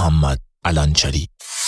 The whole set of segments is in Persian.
محمد علنچری.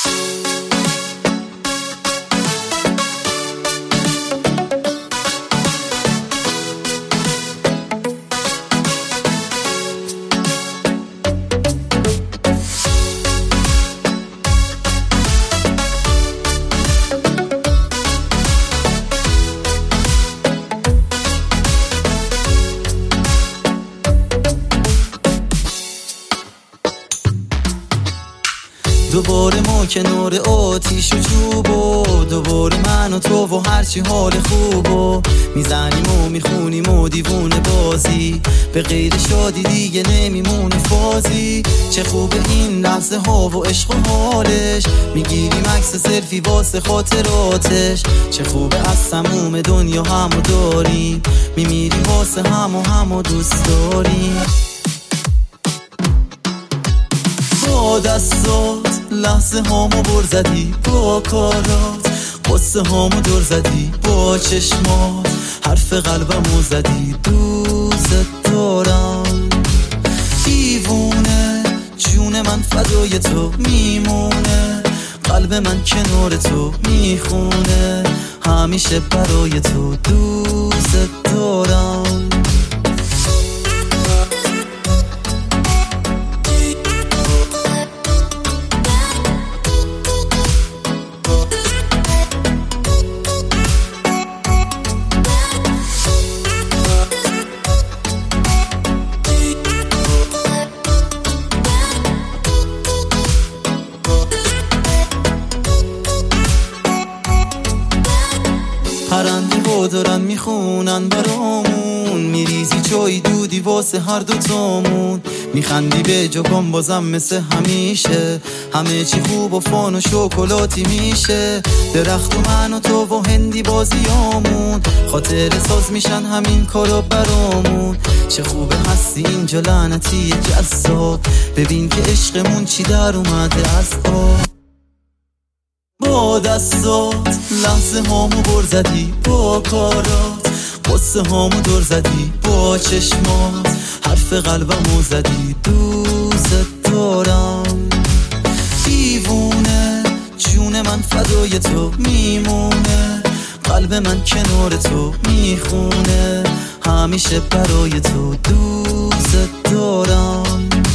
دوباره ما کنار آتیش و چوب و دوباره من و تو و هرچی حال خوب و میزنیم و میخونیم و دیوونه بازی، به غیر شادی دیگه نمیمونه فازی. چه خوبه این لحظه ها و عشق و حالش، میگیریم عکس سلفی واسه خاطراتش. چه خوبه از تموم دنیا همو داریم، میمیریم واسه همو دوست داریم. با دستات لحظه هامو بر زدی، با کارات قصه هامو دور زدی، با چشمات حرف قلبمو زدی. دوست دارم دیوونه، جون من فدای تو میمونه، قلب من کنار تو میخونه، همیشه برای تو دوست دارم. پرنده ها دارن میخونن برامون، میریزی چای دودی واسه هر دوتامون، میخندی به جاکام بازم مثل همیشه، همه چی خوب و فان و شکلاتی میشه. درخت و من و تو و هندی بازیامون، خاطر ساز میشن همین کارا برامون. چه خوبه هستی اینجا لعنتی جذاب، ببین که عشقمون چی در اومده از آب. با دستات لحظه هامو بر زدی، با کارات قصه هامو دور زدی، با چشمات حرف قلبمو زدی. دوست دارم دیوونه، جون من فدای تو میمونه، قلب من کنار تو میخونه، همیشه برای تو دوست دارم.